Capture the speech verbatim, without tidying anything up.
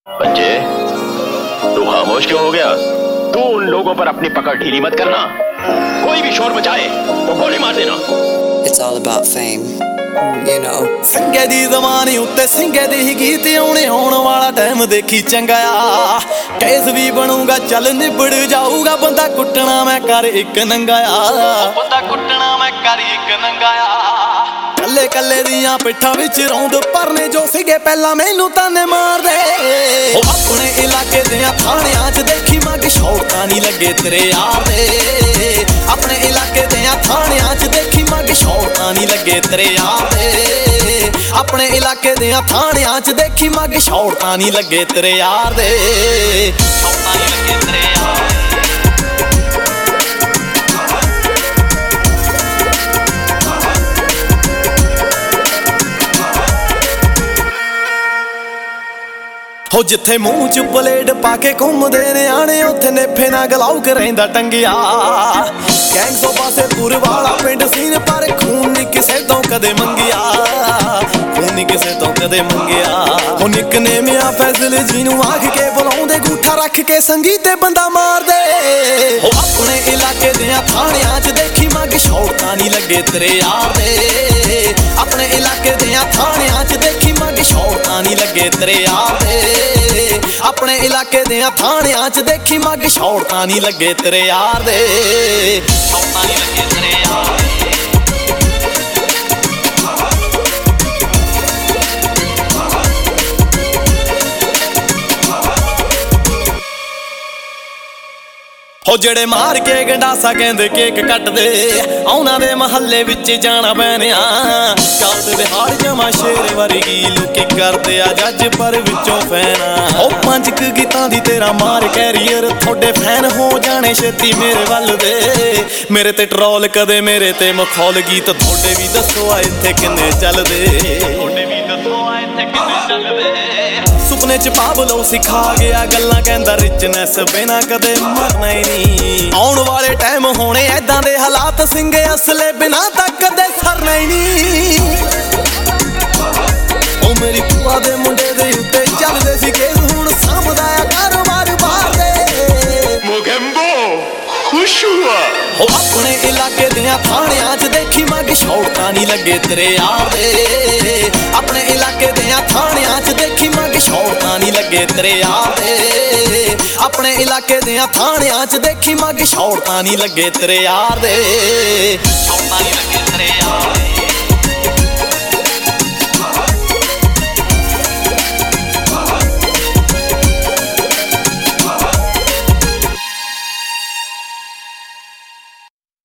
बच्चे, तू खामोश क्यों हो गया? तू उन लोगों पर अपनी पकड़ ढीली मत करना। कोई भी शोर मचाए तो गोली मार देना। It's all about fame, you know. ਸੰਗੇ ਦੀ ਜ਼ਮਾਨੇ ਉੱਤੇ ਸਿੰਘੇ ਦੇ ਹੀ ਗੀਤ ਆਉਣੇ ਆਉਣ ਵਾਲਾ ਟਾਈਮ ਦੇਖੀ ਚੰਗਾ ਆ। ਕੇਸ ਵੀ ਬਣੂਗਾ ਚੱਲ ਨਿਬੜ ਜਾਊਗਾ ਬੰਦਾ ਕੁੱਟਣਾ ਮੈਂ ਕਰ ਇੱਕ ਨੰਗਾ ਆ। ਬੰਦਾ ਕੁੱਟਣਾ ਮੈਂ ਕਰ ਇੱਕ ਨੰਗਾ ਆ। ਕੱਲੇ ਕੱਲੇ ਦੀਆਂ ਪਿੱਠਾਂ ਵਿੱਚ ਰੌਂਦ ਪਰਨੇ ਜੋ ਸੀਗੇ ਪਹਿਲਾਂ ਮੈਨੂੰ ਤਾਨੇ ਮਾਰਦੇ। ਉਹ ਆਪਣੇ ਇਲਾਕੇ ਦੇ ਥਾਣਿਆਂ 'ਚ ਦੇਖੀ ਮੱਗ ਸ਼ੌੜਤਾਂ ਨਹੀਂ ਲੱਗੇ ਤੇਰੇ ਯਾਰ ਦੇ। ਆਪਣੇ ਇਲਾਕੇ ਦੇ ਥਾਣਿਆਂ 'ਚ ਦੇਖੀ ਮੱਗ ਸ਼ੌੜਤਾਂ ਨਹੀਂ ਲੱਗੇ ਤੇਰੇ ਯਾਰ ਦੇ। ਆਪਣੇ ਇਲਾਕੇ ਦੇ ਥਾਣਿਆਂ 'ਚ ਦੇਖੀ ਮੱਗ ਸ਼ੌੜਤਾਂ ਨਹੀਂ ਲੱਗੇ ਤੇਰੇ ਯਾਰ ਦੇ। ਸ਼ੌੜਤਾਂ ਨਹੀਂ ਲੱਗੇ ਤੇਰੇ ਯਾਰ ਦੇ। ਹੋ ਜਿੱਥੇ ਮੂੰਹ 'ਚ ਬਲੇਡ ਪਾ ਕੇ ਘੁੰਮਦੇ ਨਿਆਣੇ ਉੱਥੇ ਨੇਫੇ ਨਾਲ ਗਲਾਉਕ ਰਹਿੰਦਾ ਟੰਗਿਆ। ਗੈਂਗਸੋ ਪਾਸੇ ਪੁਰ ਵਾਲਾ ਪਿੰਡ ਸੀਨ ਪਰ ਖੂਨ ਨਹੀਂ ਕਿਸੇ ਤੋਂ ਕਦੇ ਮੰਗਿਆ। ਖੂਨ ਨਹੀਂ ਕਿਸੇ ਤੋਂ ਕਦੇ ਮੰਗਿਆ। ਉਹ ਨਿਕਨੇਮ ਆ ਫੈਜ਼ਲ ਜੀ ਨੂੰ ਆਖ ਕੇ ਬੁਲਾਉਂਦੇ ਗੂਠਾ ਰੱਖ ਕੇ ਸੰਗੀ ਤੇ ਬੰਦਾ ਮਾਰਦੇ। ਉਹ ਆਪਣੇ ਇਲਾਕੇ ਦੇ ਥਾਣਿਆਂ 'ਚ ਦੇਖੀ ਮੱਗ ਸ਼ੌੜਤਾਂ ਨਹੀਂ ਲੱਗੇ ਤੇਰੇ ਯਾਰ ਦੇ। ਆਪਣੇ ਇਲਾਕੇ ਦੇ ਥਾਣਿਆਂ 'ਚ ਦੇਖੀ ਮੱਗ ਸ਼ੌੜਤਾਂ ਨਹੀਂ ਲੱਗੇ ਤੇਰੇ ਯਾਰ ਦੇ। ਆਪਣੇ ਇਲਾਕੇ ਦੇ ਥਾਣਿਆਂ 'ਚ ਦੇਖੀ ਮੱਗ ਸ਼ੌੜਤਾਂ ਨਹੀਂ ਲੱਗੇ ਤੇਰੇ ਯਾਰ ਦੇ। ਸ਼ੌੜਤਾਂ ਨਹੀਂ ਲੱਗੇ ਤੇਰੇ ਯਾਰ ਦੇ। ਹੋ ਜਿਹੜੇ ਮਾਰ ਕੇ ਗੰਡਾਸਾ ਕਹਿੰਦੇ ਕੇਕ ਕੱਟਦੇ ਉਹਨਾਂ ਦੇ ਮਹੱਲੇ ਵਿੱਚ ਜਾਣਾ ਪੈਣਿਆ। ਕਾਉਦ ਬਿਹਾਰ ਜਮਾ ਸ਼ੇਰ ਵਰਗੀ ਲੋਕੀ ਕਰਦੇ ਆ ਜੱਜ ਪਰ ਵਿੱਚੋਂ ਫੈਨ। ਉਹ ਪੰਜ ਕੁ ਗੀਤਾਂ ਦੀ ਤੇਰਾ ਮਾਰ ਕੈਰੀਅਰ ਤੁਹਾਡੇ ਫੈਨ ਹੋ ਜਾਣੇ ਛੇਤੀ ਮੇਰੇ ਵੱਲ ਦੇ। ਮੇਰੇ ਤੇ ਟਰੋਲ ਕਦੇ ਮੇਰੇ ਤੇ ਮਖੌਲ ਗੀਤ ਤੁਹਾਡੇ ਵੀ ਦੱਸੋ ਆ ਇੱਥੇ ਕਿੰਨੇ ਚੱਲਦੇ। ਤੁਹਾਡੇ ਵੀ ਦੱਸੋ ਆ ਇੱਥੇ ਕਿੰਨੇ ਚੱਲਦੇ। ਸੁਪਨੇ 'ਚ ਪਾਬਲੋ ਸਿਖਾ ਗਿਆ ਗੱਲਾਂ ਕਹਿੰਦਾ ਰਿਚਨੈਸ ਬਿਨਾ ਕਦੇ ਮਰਨਾ ਹੀ ਨਹੀਂ। ਆਉਣ ਵਾਲੇ ਟਾਈਮ ਹੋਣੇ ਐਦਾਂ ਦੇ ਹਾਲਾਤ ਸਿੰਘੇ ਅਸਲੇ ਬਿਨਾ ਤਾਂ ਕਦੇ ਸਰਨਾ ਹੀ ਨਹੀਂ। ਉਹ ਮੇਰੀ ਭੂਆ ਦੇ ਮੁੰਡੇ ਦੇ ਉੱਤੇ ਚੱਲਦੇ ਸੀ ਕੇਸ ਹੁਣ ਸਾਂਭਦਾ ਆ ਕਾਰੋਬਾਰ ਬਾਹਰ ਦੇ। ਮੋਗੈਂਬੋ ਖੁਸ਼ ਹੁਆ। ਉਹ ਆਪਣੇ ਇਲਾਕੇ ਦੇ ਥਾਣਿਆਂ 'ਚ ਦੇਖੀ ਮੱਗ ਸ਼ੌੜਤਾਂ ਨਹੀਂ ਲੱਗੇ ਤੇਰੇ ਯਾਰ ਦੇ। ਆਪਣੇ ਇਲਾਕੇ ਦੇ ਥਾਣਿਆਂ 'ਚ ਦੇਖੀ ਮੱਗ ਸ਼ੌੜਤਾਂ ਨਹੀਂ ਲੱਗੇ ਤੇਰੇ ਯਾਰ ਦੇ। ਆਪਣੇ ਇਲਾਕੇ ਦੇ ਥਾਣਿਆਂ 'ਚ ਦੇਖੀ ਮੱਗ ਸ਼ੌੜਤਾਂ ਨਹੀਂ ਲੱਗੇ ਤੇਰੇ ਯਾਰ ਦੇ। ਸ਼ੌੜਤਾਂ ਨਹੀਂ ਲੱਗੇ ਤੇਰੇ ਯਾਰ ਦੇ।